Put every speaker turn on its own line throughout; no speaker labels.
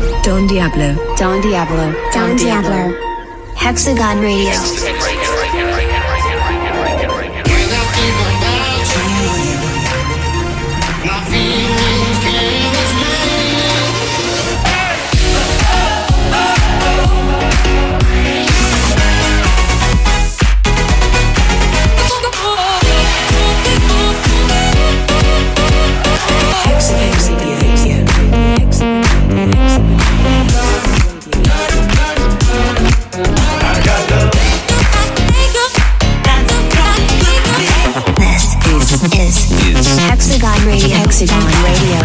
Don Diablo.
Don Diablo.
Don Diablo. Hexagon Radio. Hexagon Radio. Hexagon Radio.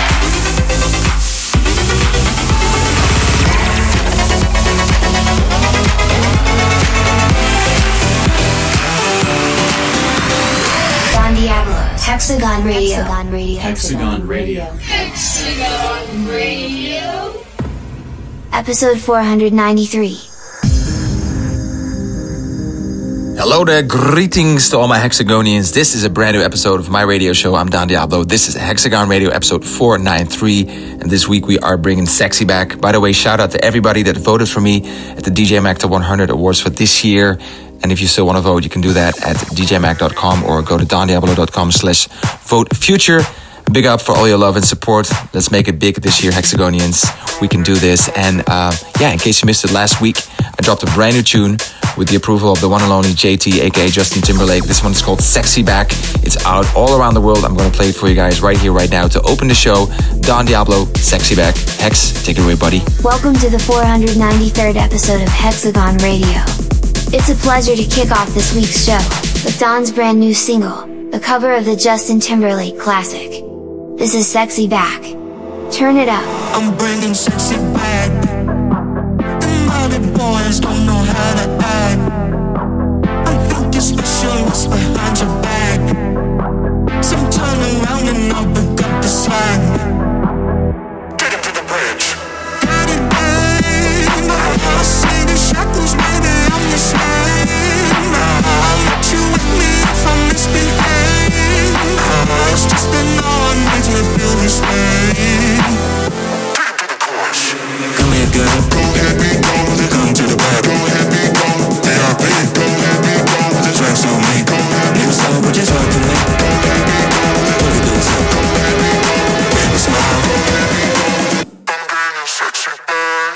Don Diablo. Hexagon Radio. Hexagon Radio.
Hexagon Radio.
Hexagon Radio.
Episode 493.
Hello there, greetings to all my Hexagonians. This is a brand new episode of my radio show. I'm Don Diablo. This is Hexagon Radio episode 493. And this week we are bringing Sexy back. By the way, shout out to everybody that voted for me at the DJ Mag Top 100 Awards for this year. And if you still want to vote, you can do that at djmag.com or go to dondiablo.com/vote-future. Big up for all your love and support. Let's make it big this year, Hexagonians. We can do this. And in case you missed it last week, I dropped a brand new tune with the approval of the one and only JT, aka Justin Timberlake. This one is called Sexy Back. It's out all around the world. I'm going to play it for you guys right here, right now. To open the show, Don Diablo, Sexy Back. Hex, take it away, buddy.
Welcome to the 493rd episode of Hexagon Radio. It's a pleasure to kick off this week's show with Don's brand new single, the cover of the Justin Timberlake classic. This is Sexy Back. Turn it up.
I'm bringing sexy back. The other boys don't know how to act. I think it's special what's behind your back. Some turn around and I'll pick up the slack. Take it to the bridge. Got it, babe. I see the shackles, maybe I'm the slave. I'll let you with me if I misbehave. It's just an on makes me feel this way. Come here, girl. Go ahead, be gone with it. Come to the bar. Go ahead, be gone. DRP. Go ahead, be gone with it. Drinks on me. Niggas slow, but just talk to me. Go ahead, be gone with it. What it do, so? Go ahead, be gone with it. Baby, smile. Go ahead, be gone with it. I'm bringing sexy back.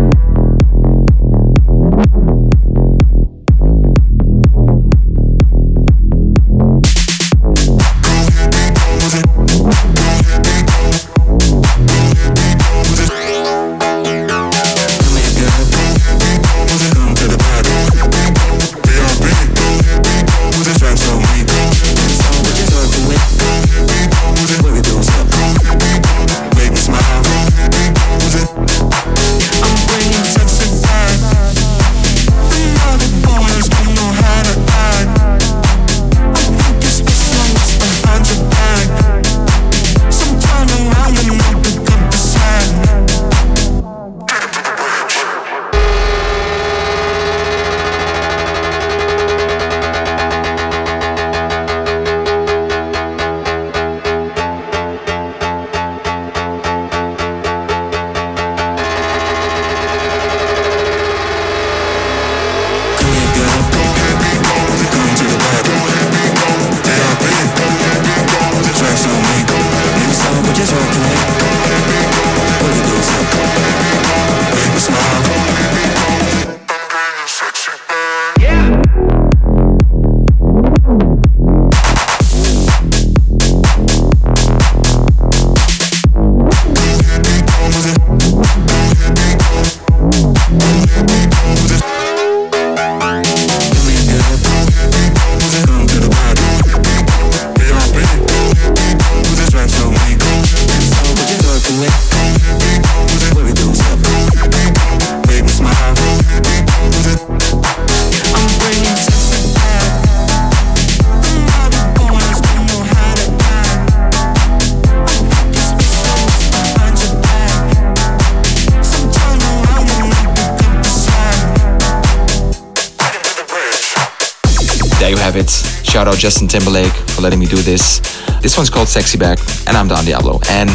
There you have it. Shout out Justin Timberlake for letting me do this. This one's called Sexy Back, and I'm Don Diablo. And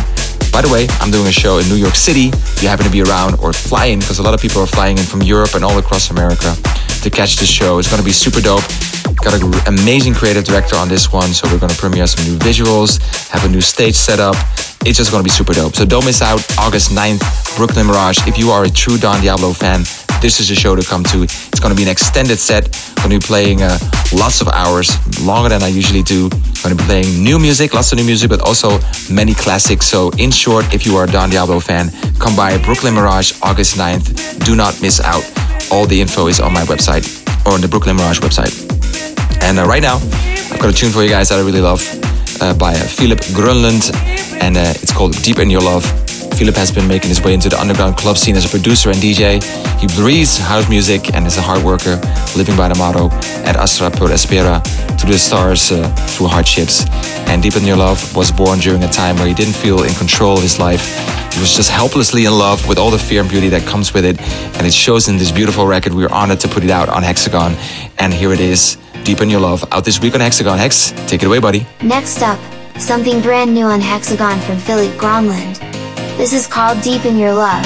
By the way, I'm doing a show in New York City. If you happen to be around or fly in, because a lot of people are flying in from Europe and all across America to catch the show. It's going to be super dope. Got an amazing creative director on this one, so we're going to premiere some new visuals, have a new stage set up. It's just going to be super dope. So don't miss out. August 9th, Brooklyn Mirage. If you are a true Don Diablo fan, this is the show to come to. It's going to be an extended set. I'm going to be playing lots of hours, longer than I usually do. I'm going to be playing new music, lots of new music, but also many classics. So in short, if you are a Don Diablo fan, come by Brooklyn Mirage, August 9th. Do not miss out. All the info is on my website or on the Brooklyn Mirage website. And right now, I've got a tune for you guys that I really love by Philip Grönlund, and it's called Deep in Your Love. Philip has been making his way into the underground club scene as a producer and DJ. He breathes house music and is a hard worker, living by the motto, ad astra per aspera, to the stars through hardships. And Deep in Your Love was born during a time where he didn't feel in control of his life. He was just helplessly in love with all the fear and beauty that comes with it. And it shows in this beautiful record. We're honored to put it out on Hexagon. And here it is, Deep in Your Love, out this week on Hexagon. Hex, take it away, buddy.
Next up, something brand new on Hexagon from Philip Grönlund. This is called Deep in Your Love.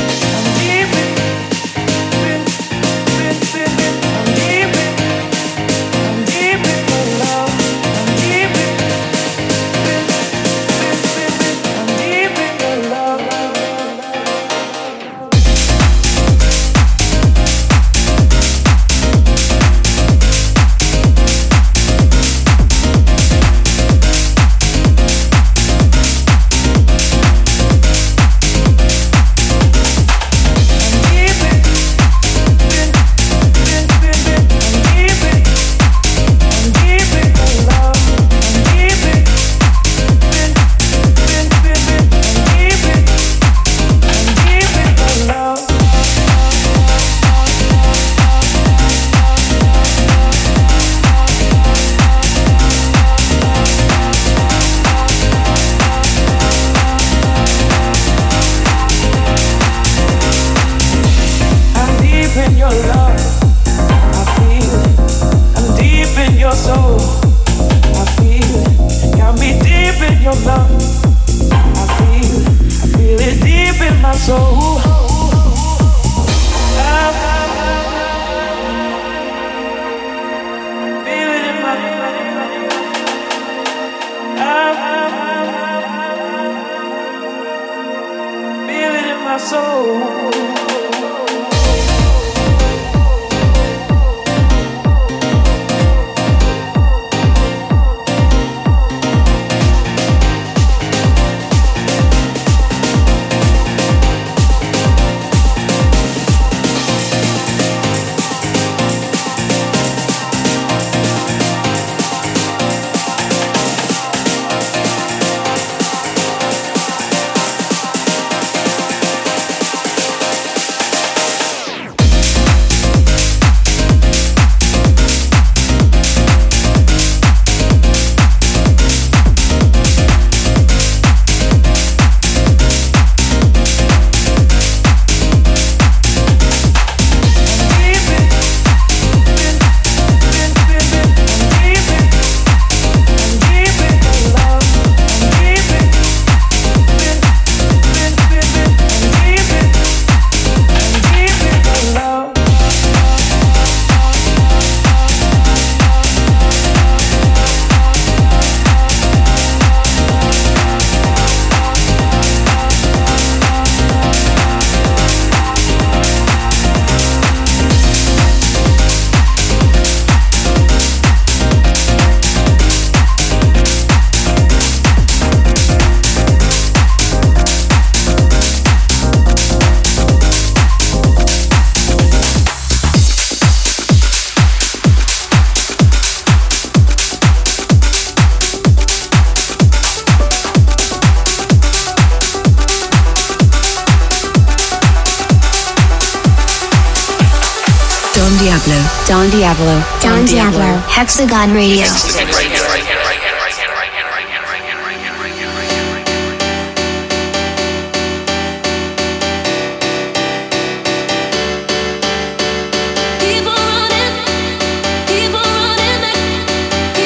Don Diablo.
Don Diablo. Hexagon Radio.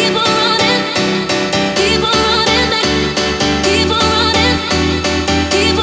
Keep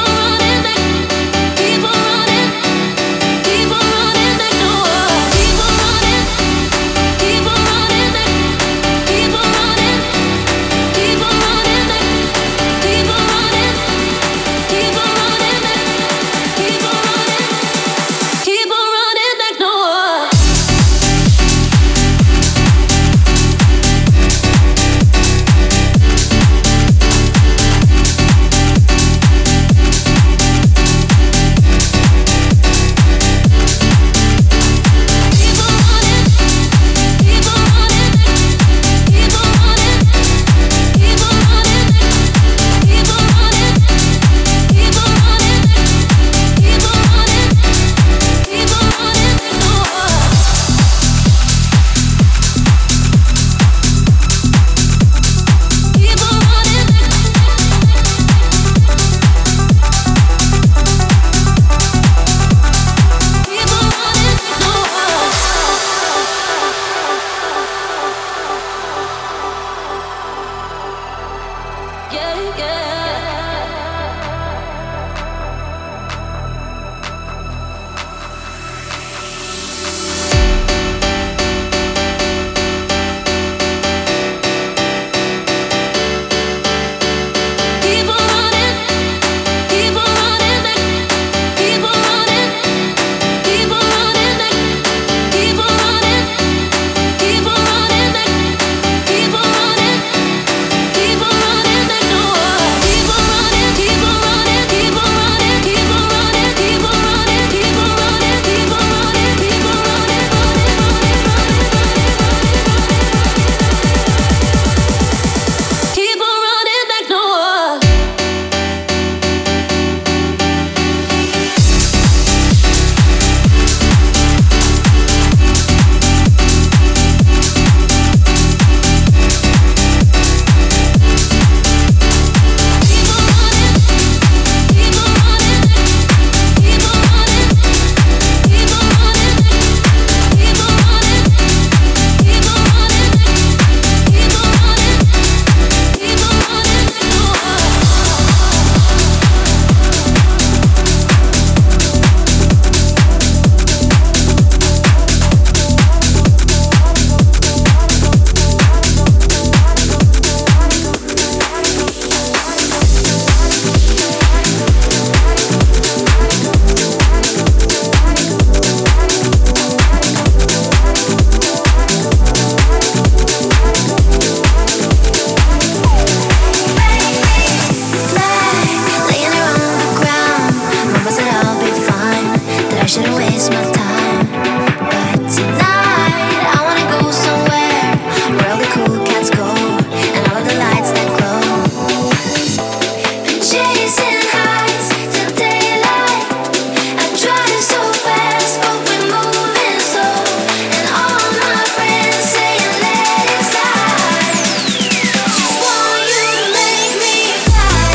shouldn't waste my time. But tonight I wanna go somewhere where all the cool cats go and all of the lights that glow. Been chasing highs till daylight. I drive so fast, but we're moving slow. And all my friends saying let it slide. Just want you to make me fly.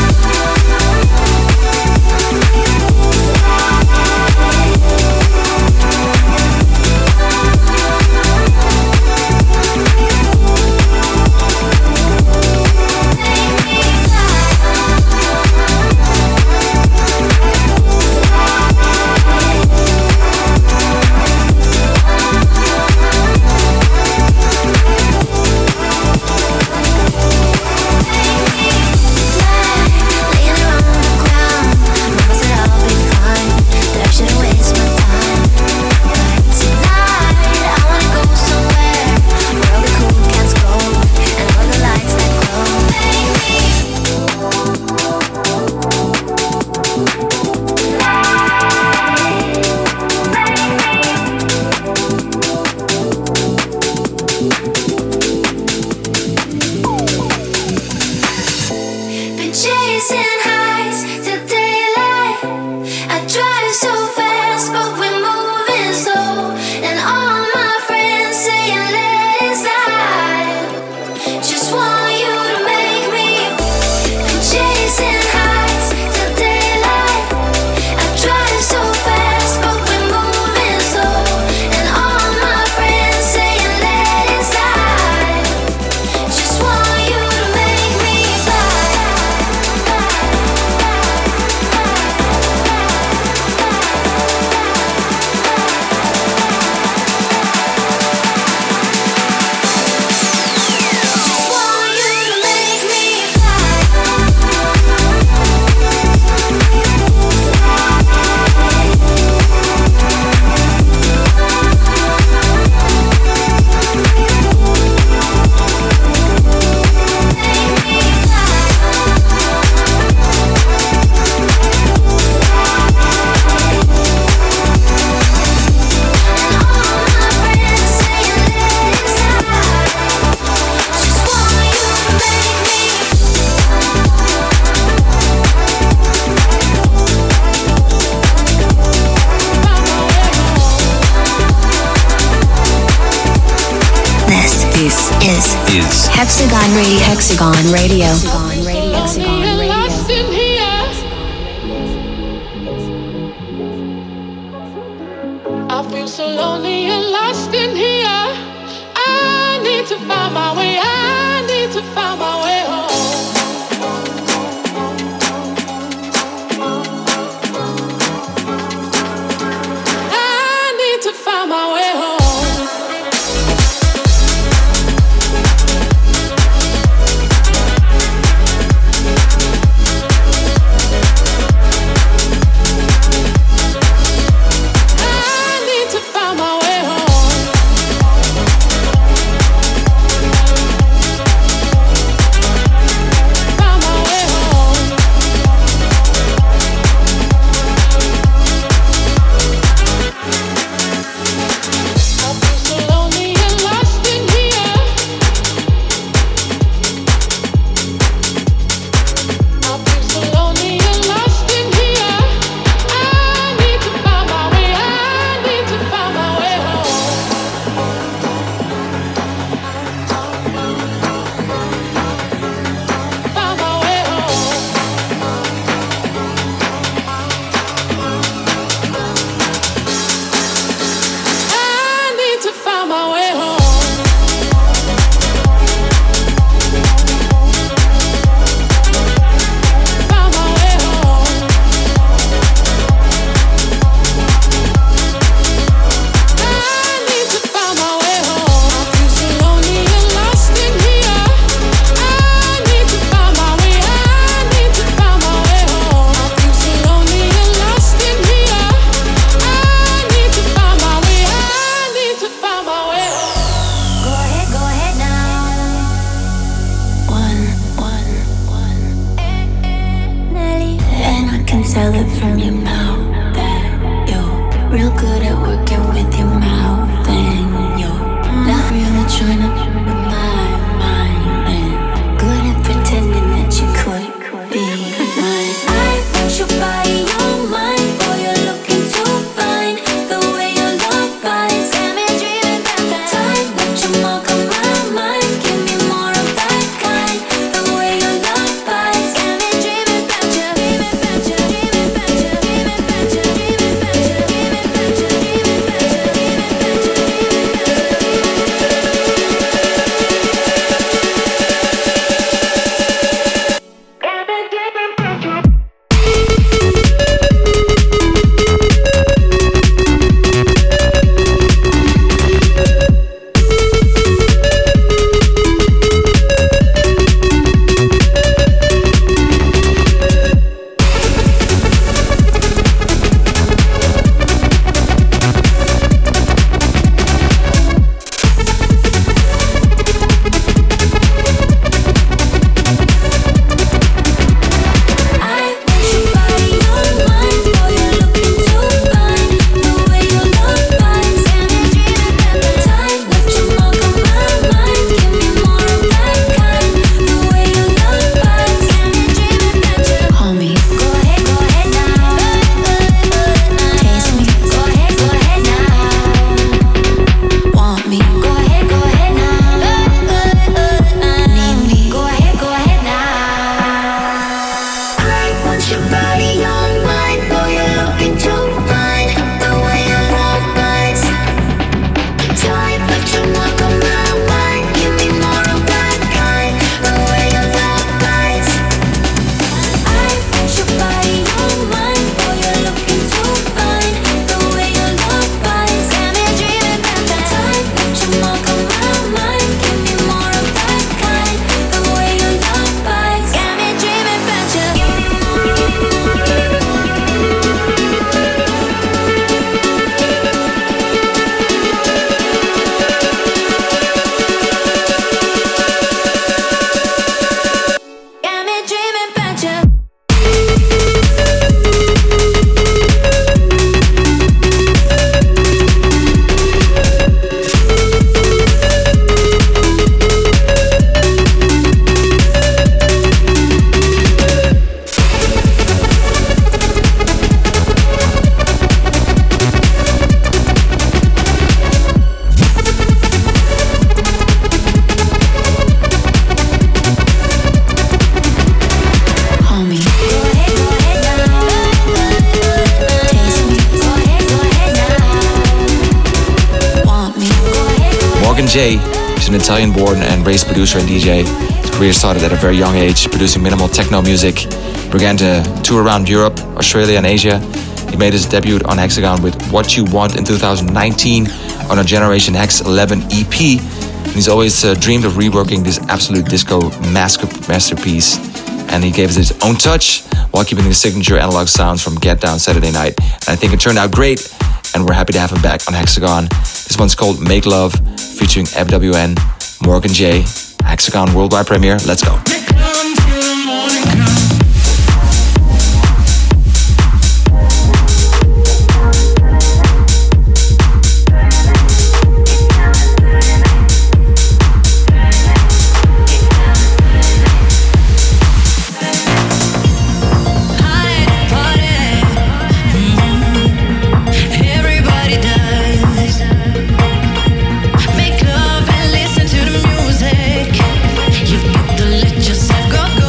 Is Hexagon Radio. Hexagon Radio.
Lost in here. I feel so lonely and lost in here. I need to find my way. I need to find my way home. I need to find my way home.
real good at working with your mouth, and you're not really trying to with my mind, and good at pretending that you could be mine. I want your body, your mind, boy, you're looking too fine. The way your love bites, got me dreaming about that time. Left your mark on my mind, give me more of that kind. The way your love bites, got me dreaming about you, dreaming about you, dreaming about you, dreaming about you, dreaming about you, dreaming about you, dreaming about you, dreaming about you.
J is an Italian-born and raised producer and DJ. His career started at a very young age, producing minimal techno music. Began to tour around Europe, Australia, and Asia. He made his debut on Hexagon with What You Want in 2019 on a Generation X 11 EP. And he's always dreamed of reworking this absolute disco masterpiece. And he gave it his own touch while keeping the signature analog sounds from Get Down Saturday Night. And I think it turned out great, and we're happy to have him back on Hexagon. This one's called Make Love, featuring FWN, Morgan J, Hexagon worldwide premiere. Let's go.
Make love and listen to the music. You've got to let yourself go.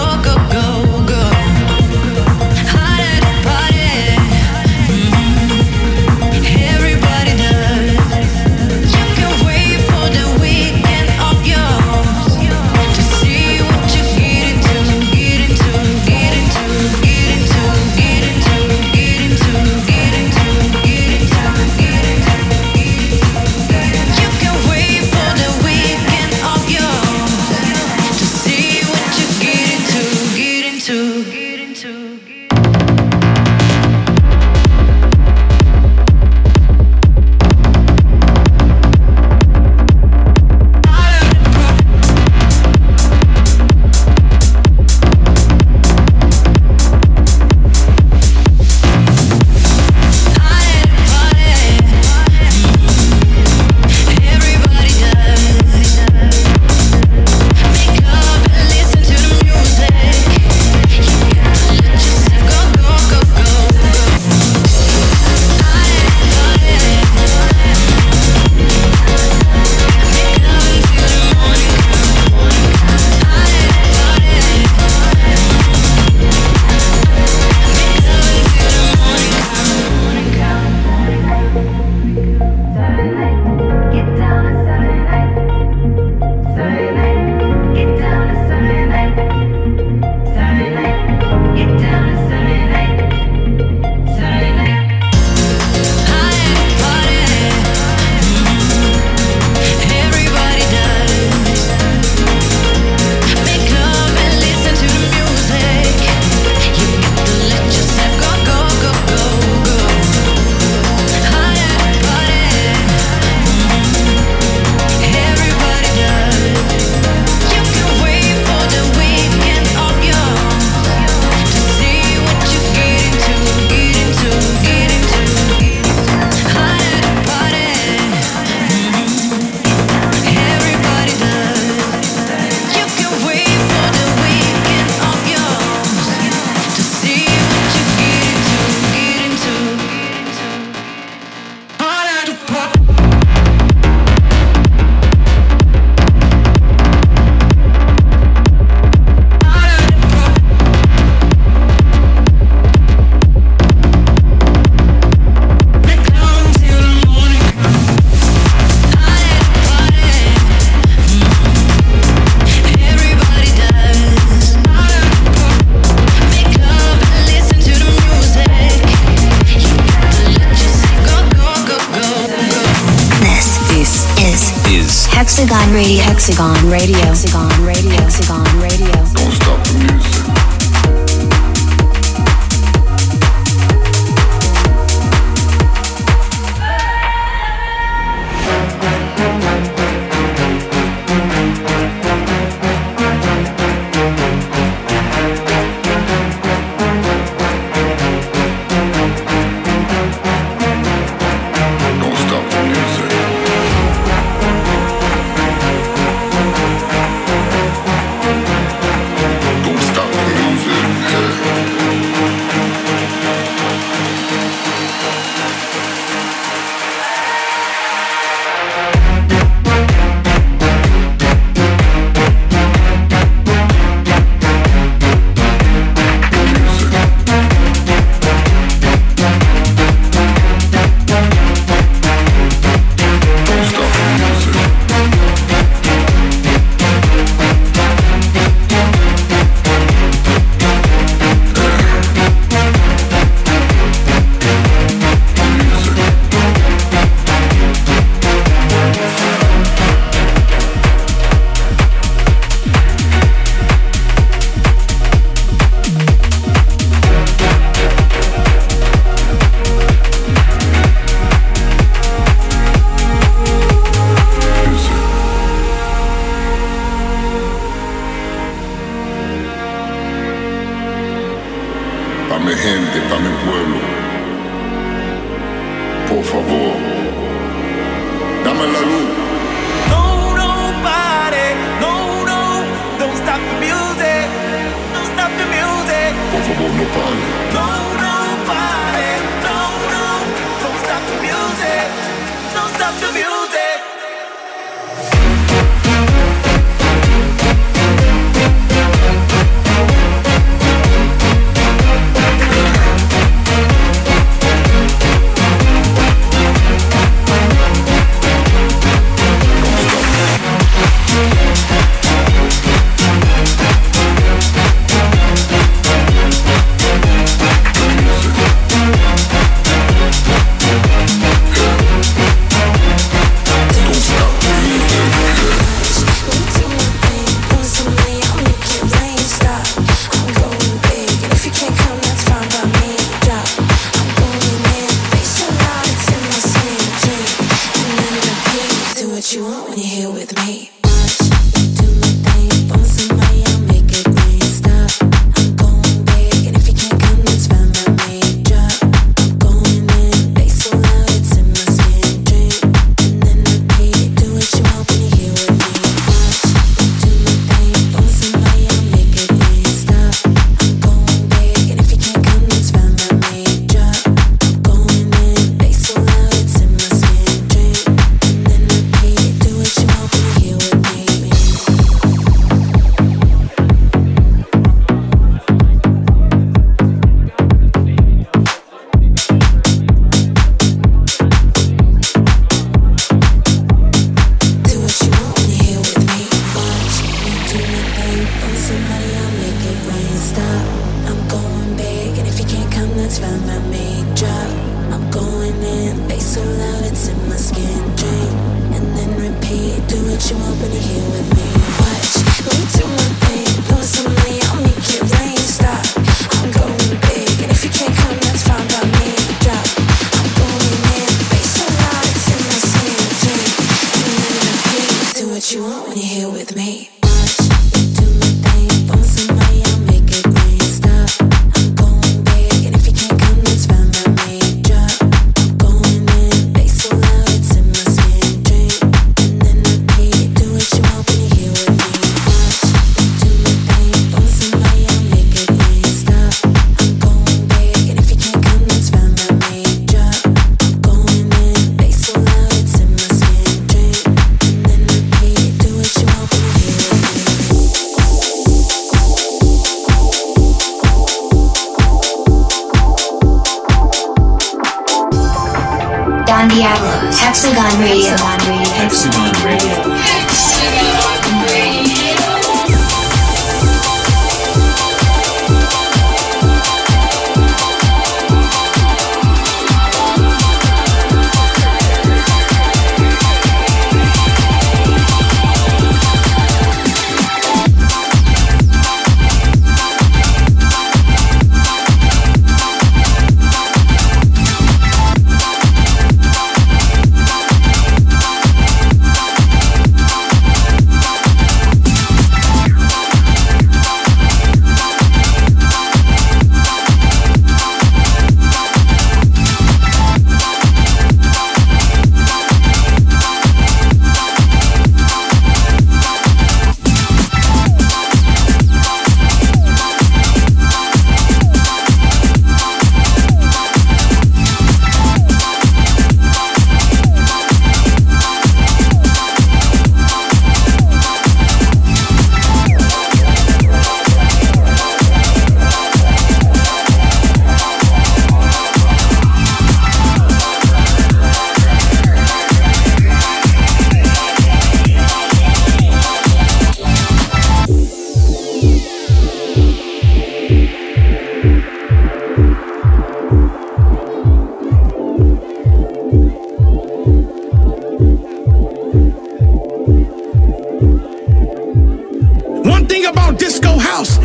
is
Hexagon Radio. Hexagon Radio. Hexagon Radio. Hexagon Radio.
Don't stop the music.
Don Diablo's Hexagon Radio. Hexagon Radio. Hexagon Radio.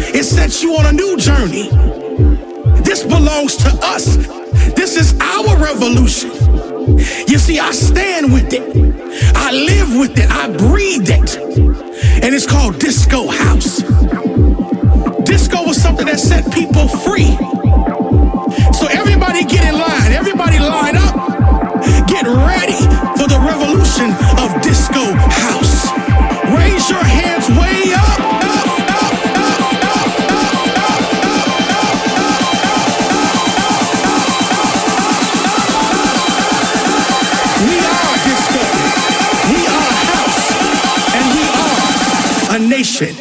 it sets you on a new journey. This belongs to us. This is our revolution. You see, I stand with it. I live with it. I breathe it. And it's called Disco House. Disco was something that set people free. So everybody get in line. Everybody line up. Get ready for the revolution of Disco House. Raise your hands way up. We are disco. We are house. And we are a nation.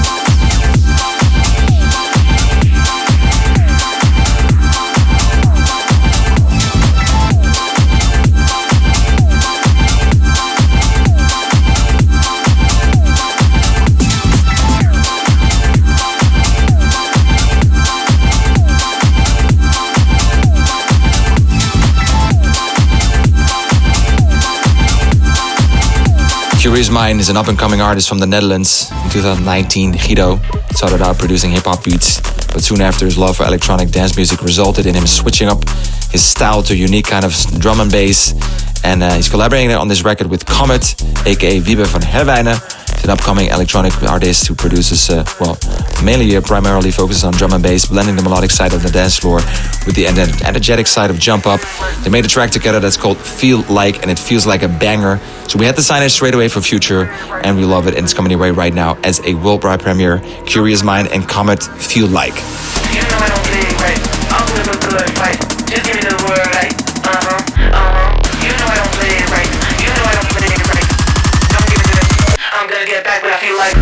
Curious Mind is an up-and-coming artist from the Netherlands. In 2019, Guido started out producing hip-hop beats, but soon after his love for electronic dance music resulted in him switching up his style to a unique kind of drum and bass. And he's collaborating on this record with Comet, aka Wiebe van Herwijnen. He's an upcoming electronic artist who produces, primarily focuses on drum and bass, blending the melodic side of the dance floor with the energetic side of Jump Up. They made a track together that's called Feel Like, and it feels like a banger. So we had to sign it straight away for Future, and we love it, and it's coming your way right now as a worldwide premiere. Curious Mind and Comet, Feel Like.
You know I don't play it right. I'm living good, right? Just give me the word, right? You know I don't play it right. You know I don't play it right. Don't give it to them. I'm gonna get back what I feel like.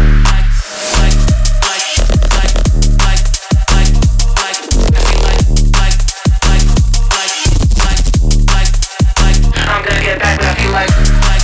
I'm gonna get back what I feel like.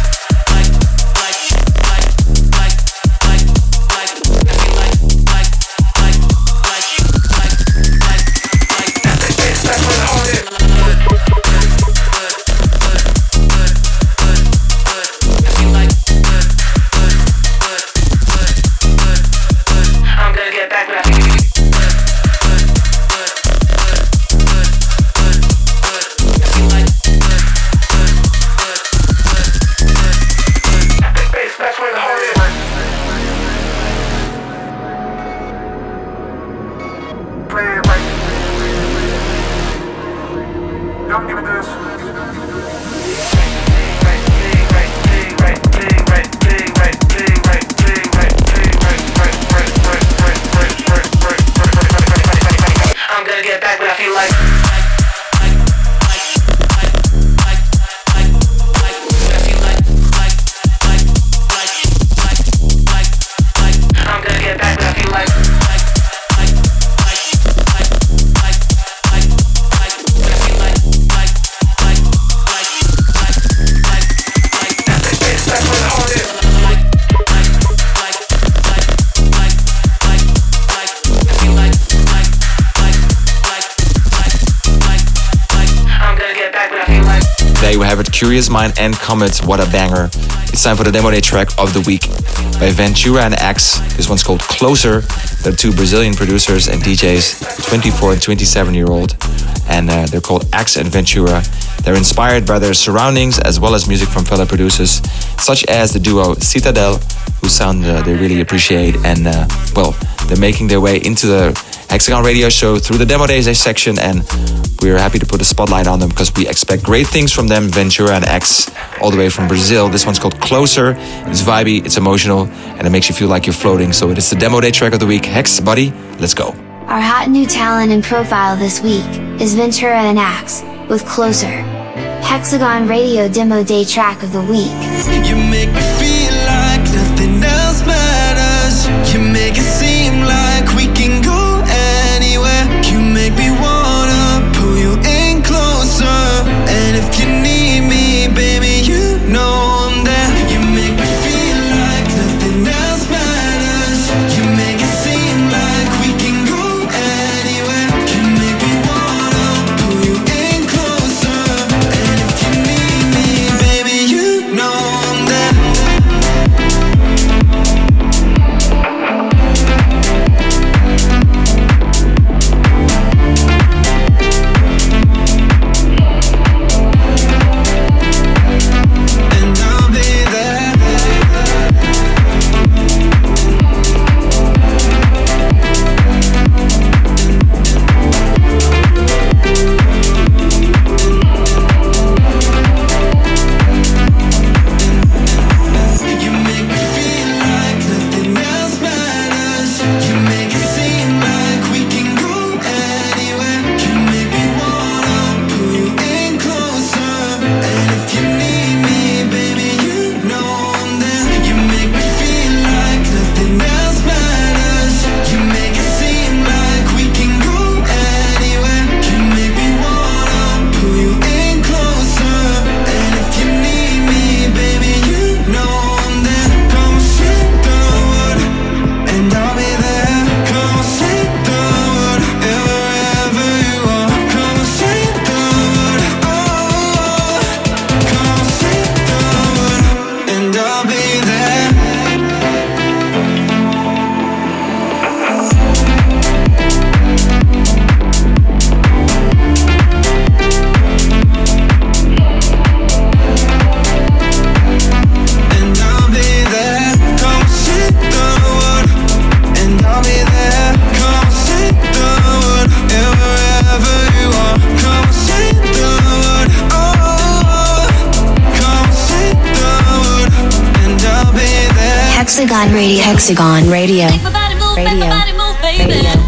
Curious Mind and Comet, what a banger. It's time for the demo day track of the week by Ventura and Axe. This one's called Closer. They're two Brazilian producers and DJs, 24 and 27-year-old, and they're called Axe and Ventura. They're inspired by their surroundings as well as music from fellow producers, such as the duo Citadel, whose sound they really appreciate, and they're making their way into the Hexagon Radio Show through the Demo Days section, and we're happy to put a spotlight on them because we expect great things from them. Ventura and X, all the way from Brazil. This one's called Closer. It's vibey, it's emotional, and it makes you feel like you're floating. So it is the Demo Day track of the week. Hex, buddy, let's go.
Our hot new talent and profile this week is Ventura and Axe with Closer. Hexagon Radio Demo Day track of the week.
You make me feel like nothing else matters. You make it seem like we can go anywhere. You make me wanna pull you in closer. And if you need me, baby, you know I'm there. You make me feel like nothing else matters. You make it seem like we can go anywhere. You make me wanna pull you in closer. And if you need me, baby, you know I'm there.
Hexagon Radio.
Hexagon Radio. Radio.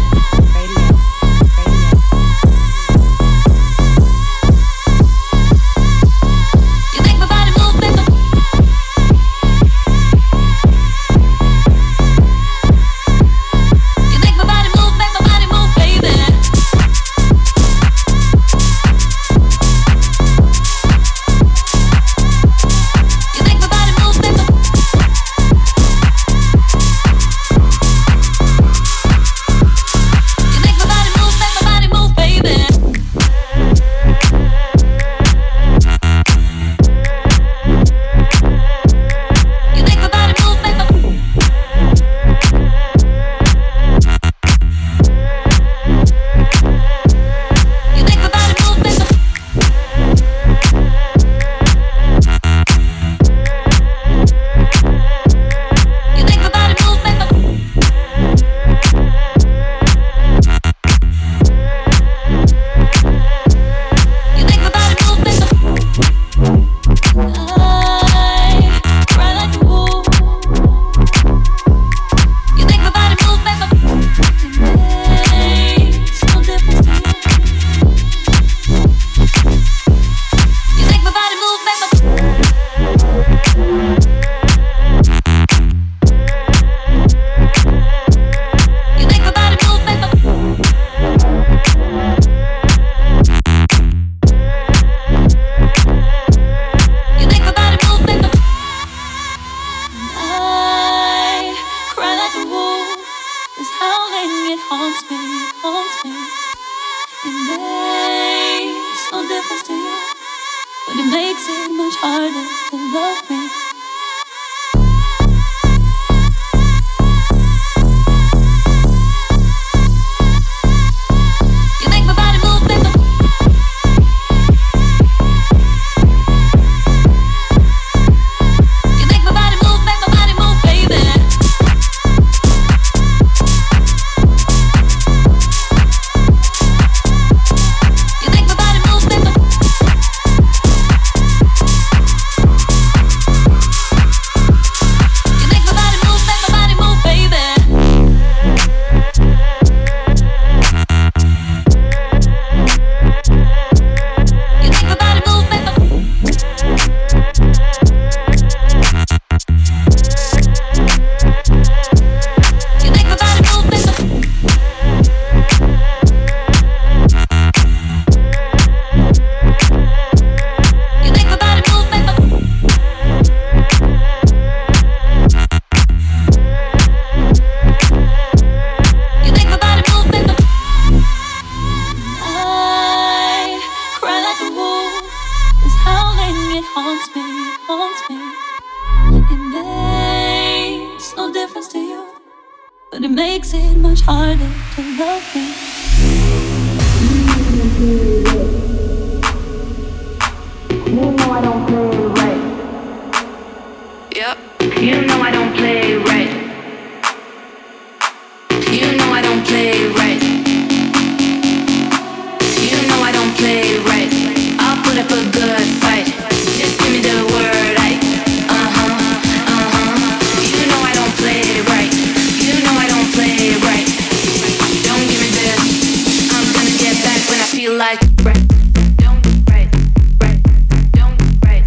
Like right, don't right, right, don't right.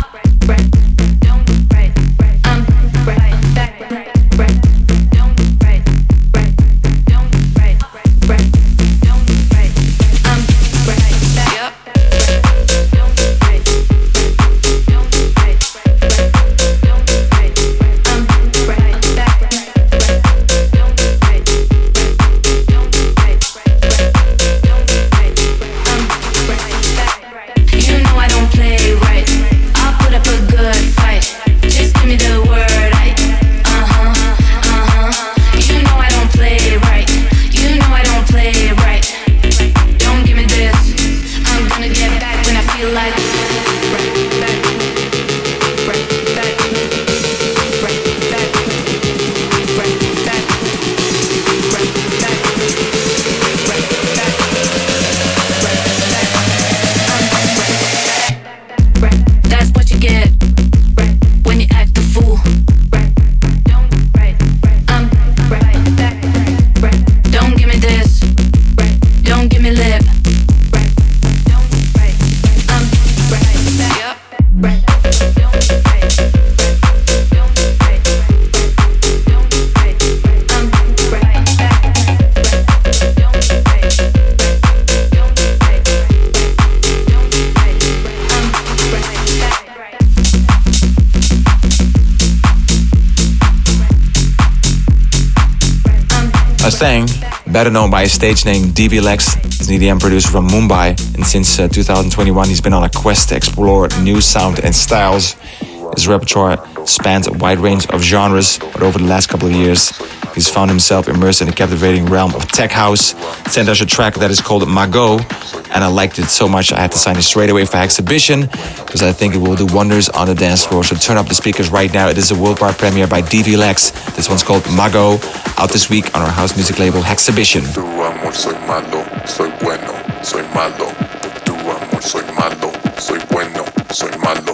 Mustang, better known by his stage name DV Lex, is an EDM producer from Mumbai, and since 2021 he's been on a quest to explore new sound and styles. His repertoire spans a wide range of genres, but over the last couple of years he's found himself immersed in the captivating realm of tech house. Sent us a track that is called Mago, and I liked it so much I had to sign it straight away for Exhibition, because I think it will do wonders on the dance floor. So turn up the speakers right now. It is a worldwide premiere by DV Lex. This one's called Mago, out this week on our house music label Exhibition.
Tu amor soy malo, soy bueno, soy malo. Tu amor soy malo, soy bueno, soy malo.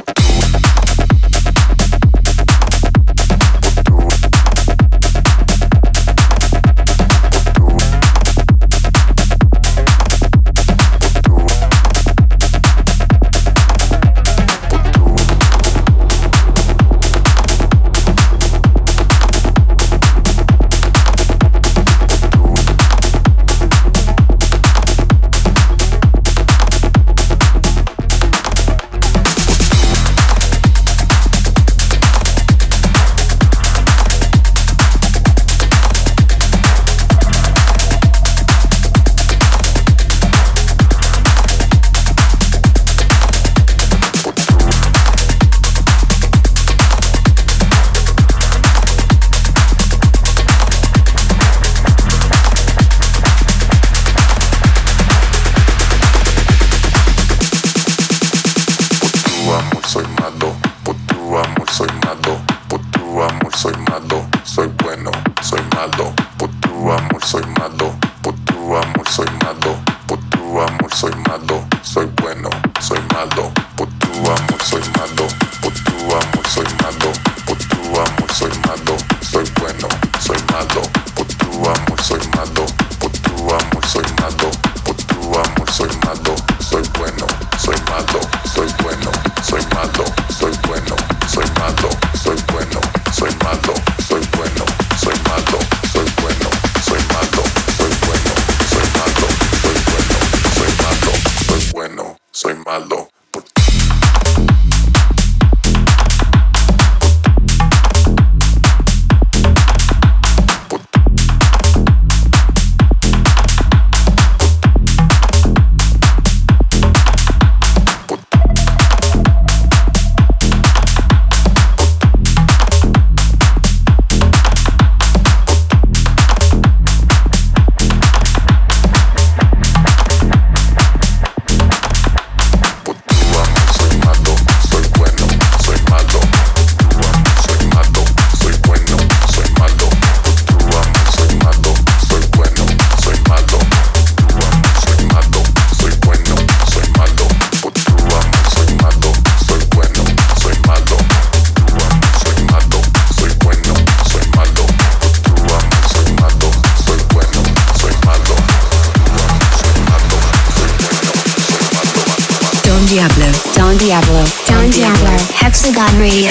Don Diablo, Hexagon Radio.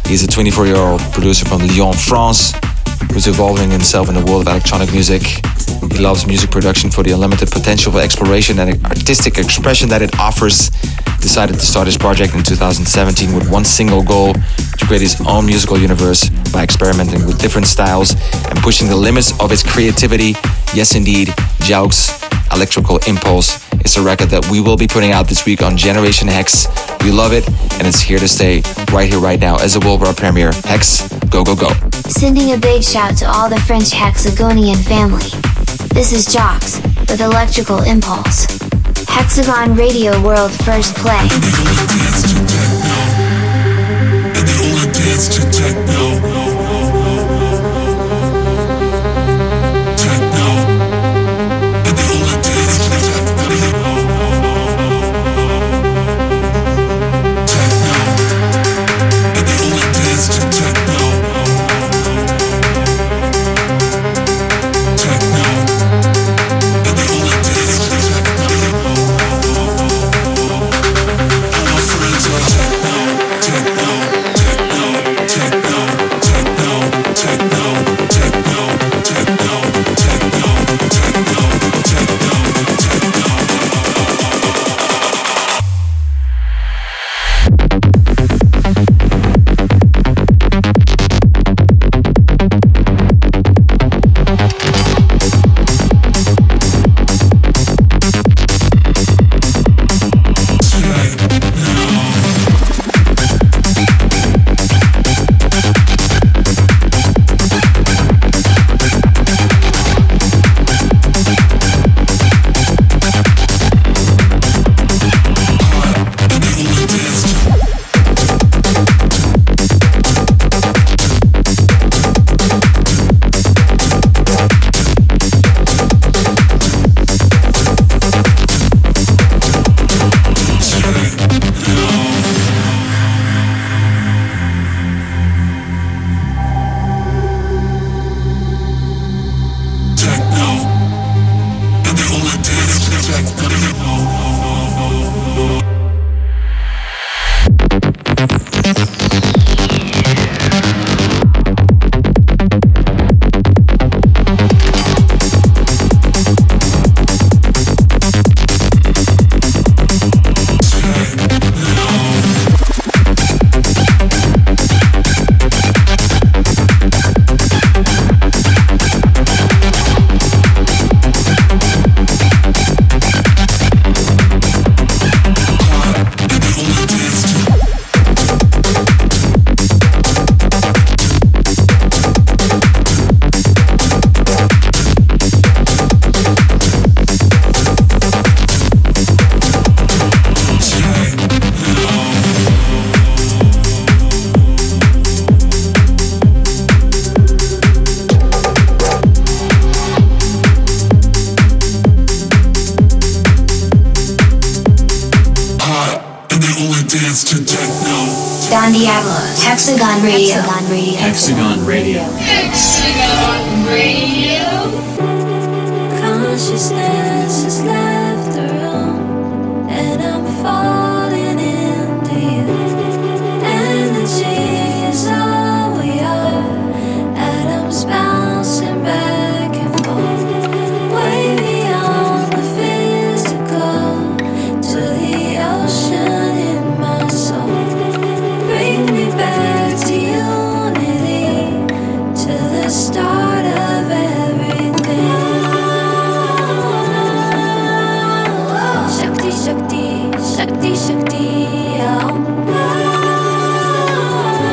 He's a 24-year-old producer from Lyon, France, who's evolving himself in the world of electronic music. He loves music production for the unlimited potential for exploration and artistic expression that it offers. Decided to start his project in 2017 with one single goal: to create his own musical universe by experimenting with different styles and pushing the limits of his creativity. Yes, indeed, Jaux Electrical Impulse is a record that we will be putting out this week on Generation Hex. We love it, and it's here to stay right here, right now, as a worldwide premiere. Hex, go, go, go.
Sending a big shout to all the French Hexagonian family. This is Jaux with Electrical Impulse. Hexagon Radio World First Play. Don Diablo's Hexagon Radio.
Hexagon Radio.
Hexagon Radio.
Consciousness has left the room, and I'm falling into you. Energy is all we are. Atoms bouncing back and forth, way beyond the physical, to the ocean in my soul. Bring me back to unity, to the start of everything. Shakti, Shakti, Shakti, Shakti,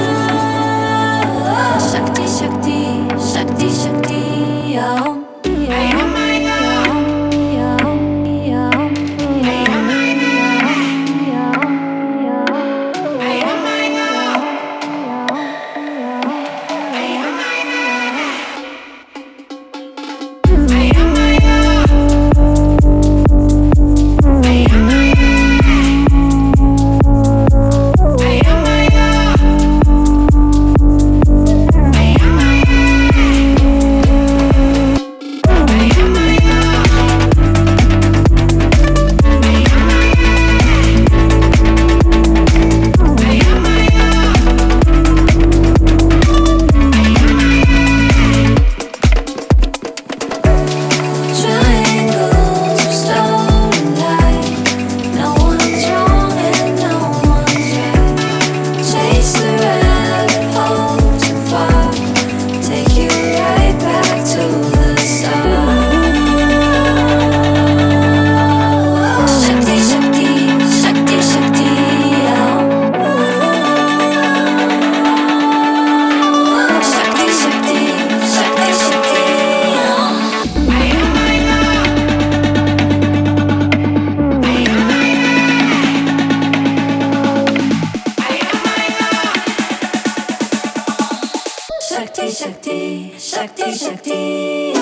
Shakti, Shakti, Shakti, Shakti.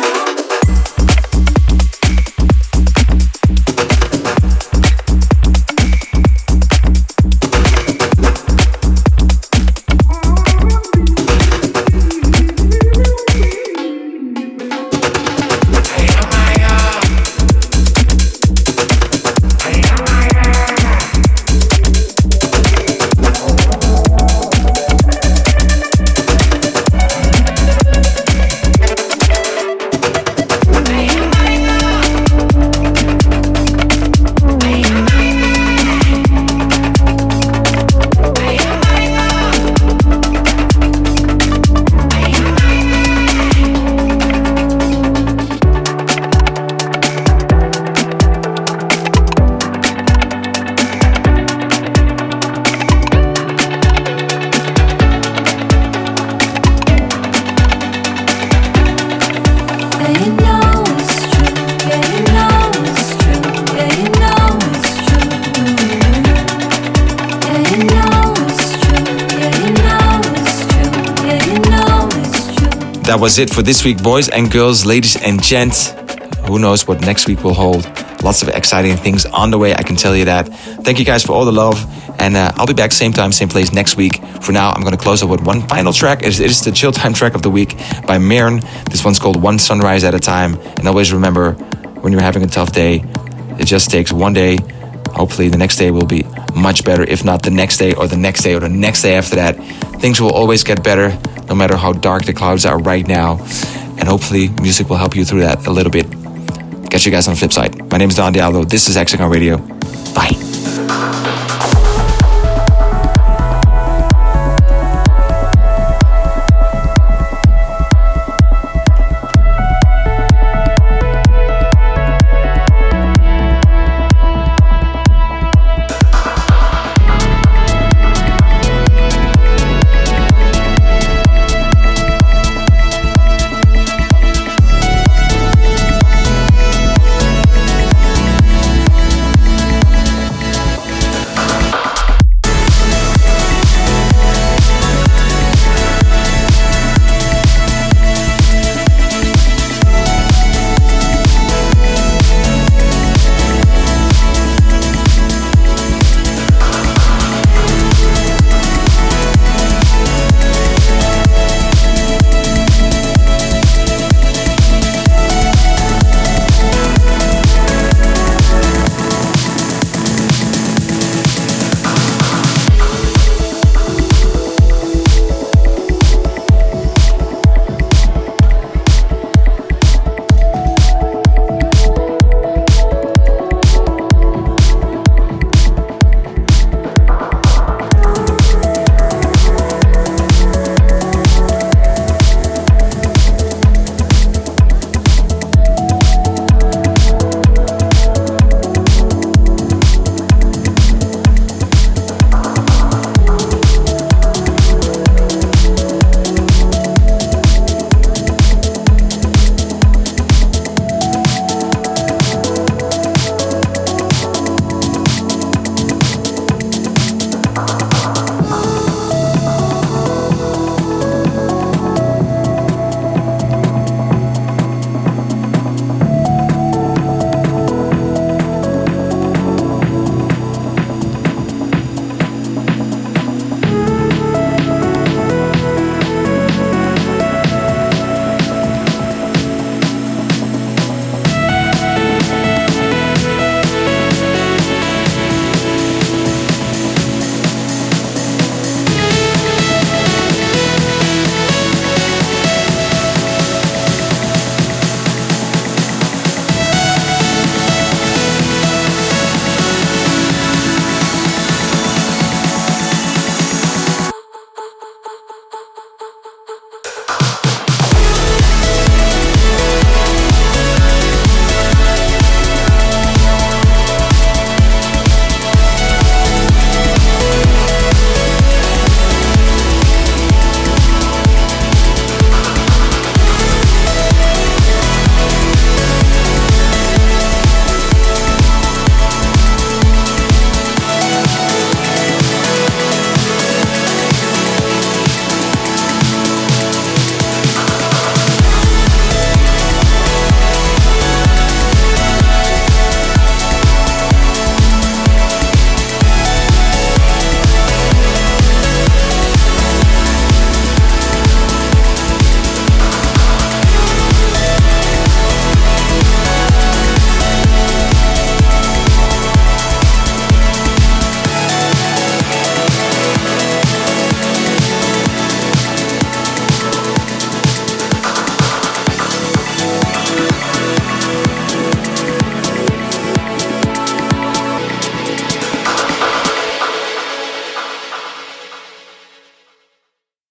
That was it for this week, boys and girls, ladies and gents. Who knows what next week will hold. Lots of exciting things on the way, I can tell you that. Thank you guys for all the love. And I'll be back same time, same place next week. For now, I'm going to close up with one final track. It is the chill time track of the week by Mirn. This one's called One Sunrise at a Time. And always remember, when you're having a tough day, it just takes one day. Hopefully the next day will be much better. If not the next day or the next day or the next day after that. Things will always get better, no matter how dark the clouds are right now. And hopefully music will help you through that a little bit. Catch you guys on the flip side. My name is Don Diallo. This is Hexagon Radio. Bye.